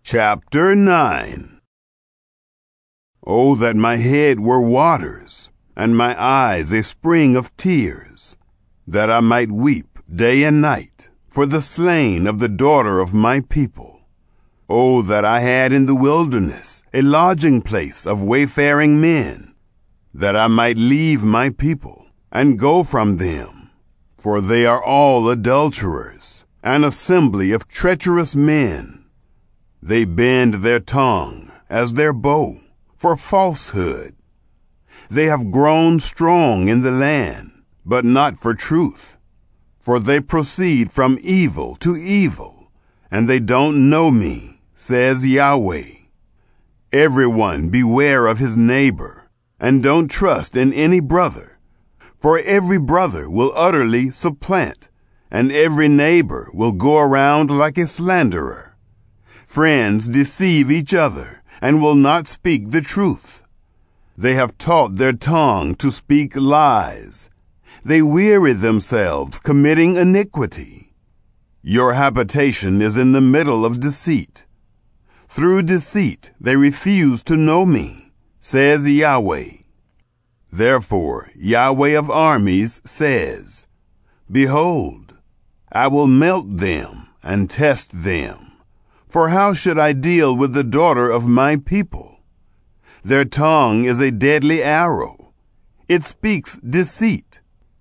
Chapter 9. Oh, that my head were waters, and my eyes a spring of tears, that I might weep day and night for the slain of the daughter of my people. Oh, that I had in the wilderness a lodging place of wayfaring men, that I might leave my people and go from them, for they are all adulterers, an assembly of treacherous men. They bend their tongue as their bow for falsehood. They have grown strong in the land, but not for truth. For they proceed from evil to evil, and they don't know me, says Yahweh. Everyone beware of his neighbor, and don't trust in any brother. For every brother will utterly supplant, and every neighbor will go around like a slanderer. Friends deceive each other and will not speak the truth. They have taught their tongue to speak lies. They weary themselves committing iniquity. Your habitation is in the middle of deceit. Through deceit they refuse to know me, says Yahweh. Therefore Yahweh of armies says, Behold, I will melt them and test them. For how should I deal with the daughter of my people? Their tongue is a deadly arrow. It speaks deceit.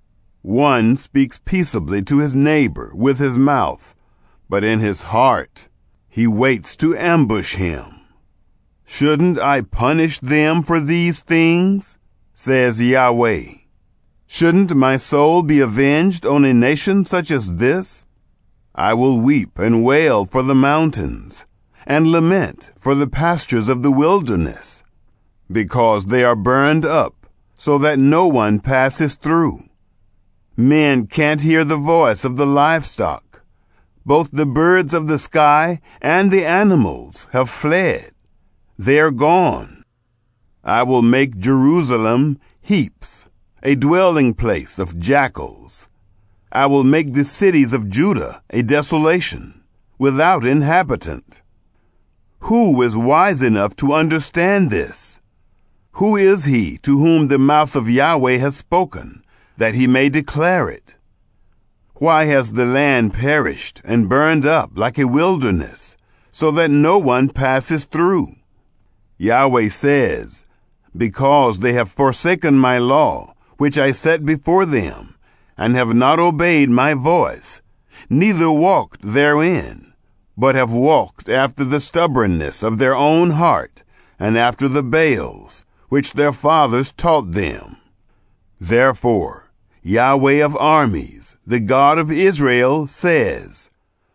One speaks peaceably to his neighbor with his mouth, but in his heart he waits to ambush him. Shouldn't I punish them for these things? Says Yahweh. Shouldn't my soul be avenged on a nation such as this? I will weep and wail for the mountains, and lament for the pastures of the wilderness, because they are burned up, so that no one passes through. Men can't hear the voice of the livestock. Both the birds of the sky and the animals have fled. They are gone. I will make Jerusalem heaps, a dwelling place of jackals. I will make the cities of Judah a desolation, without inhabitant. Who is wise enough to understand this? Who is he to whom the mouth of Yahweh has spoken, that he may declare it? Why has the land perished and burned up like a wilderness, so that no one passes through? Yahweh says, Because they have forsaken my law, which I set before them, and have not obeyed my voice, neither walked therein, but have walked after the stubbornness of their own heart, and after the Baals, which their fathers taught them. Therefore, Yahweh of armies, the God of Israel, says,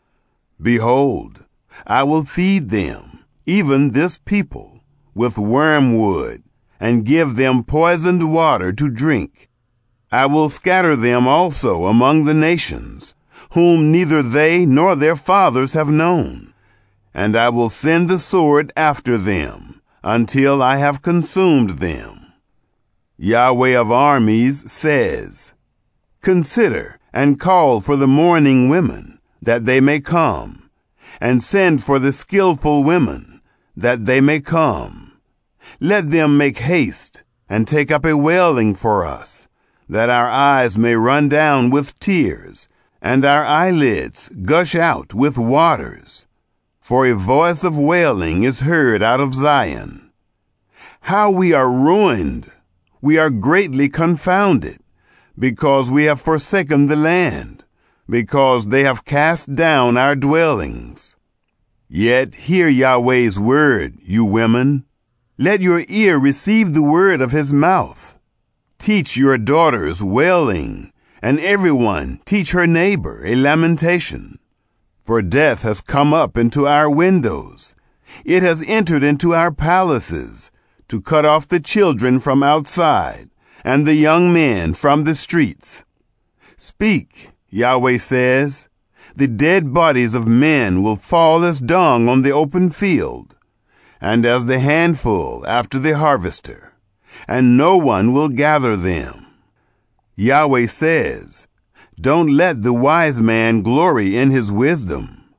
Behold, I will feed them, even this people, with wormwood, and give them poisoned water to drink. I will scatter them also among the nations, whom neither they nor their fathers have known, and I will send the sword after them, until I have consumed them. Yahweh of armies says, Consider and call for the mourning women, that they may come, and send for the skillful women, that they may come. Let them make haste, and take up a wailing for us, that our eyes may run down with tears, and our eyelids gush out with waters. For a voice of wailing is heard out of Zion. How we are ruined! We are greatly confounded, because we have forsaken the land, because they have cast down our dwellings. Yet hear Yahweh's word, you women. Let your ear receive the word of his mouth. Teach your daughters wailing, and everyone teach her neighbor a lamentation. For death has come up into our windows. It has entered into our palaces, to cut off the children from outside, and the young men from the streets. Speak, Yahweh says. The dead bodies of men will fall as dung on the open field, and as the handful after the harvester, and no one will gather them. Yahweh says, Don't let the wise man glory in his wisdom.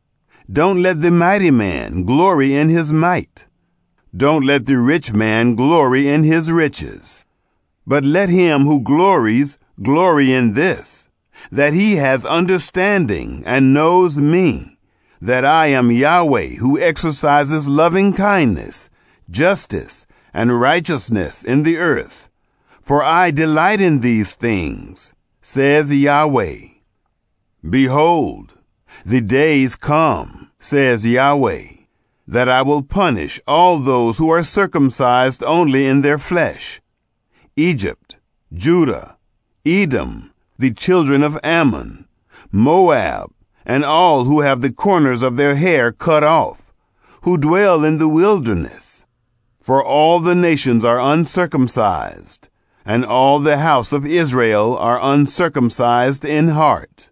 Don't let the mighty man glory in his might. Don't let the rich man glory in his riches. But let him who glories glory in this, that he has understanding and knows me, that I am Yahweh who exercises loving kindness, justice, and righteousness in the earth. For I delight in these things, says Yahweh. Behold, the days come, says Yahweh, that I will punish all those who are circumcised only in their flesh. Egypt, Judah, Edom, the children of Ammon, Moab, and all who have the corners of their hair cut off, who dwell in the wilderness. For all the nations are uncircumcised, and all the house of Israel are uncircumcised in heart.